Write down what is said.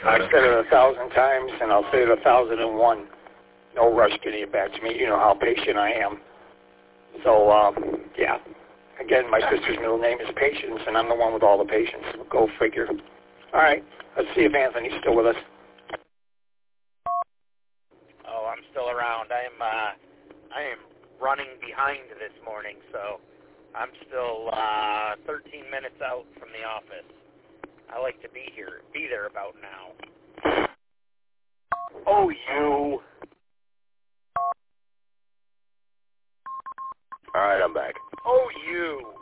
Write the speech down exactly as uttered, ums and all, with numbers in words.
I've said it a thousand times, and I'll say it a thousand and one. No rush getting it back to me. You know how patient I am. So, um, yeah. Again, my sister's middle name is Patience, and I'm the one with all the patience. Go figure. All right. Let's see if Anthony's still with us. Oh, I'm still around. I am, uh, I am running behind this morning, so I'm still uh, thirteen minutes out from the office. I like to be here, be there about now. Oh, you. All right, I'm back. Oh, you.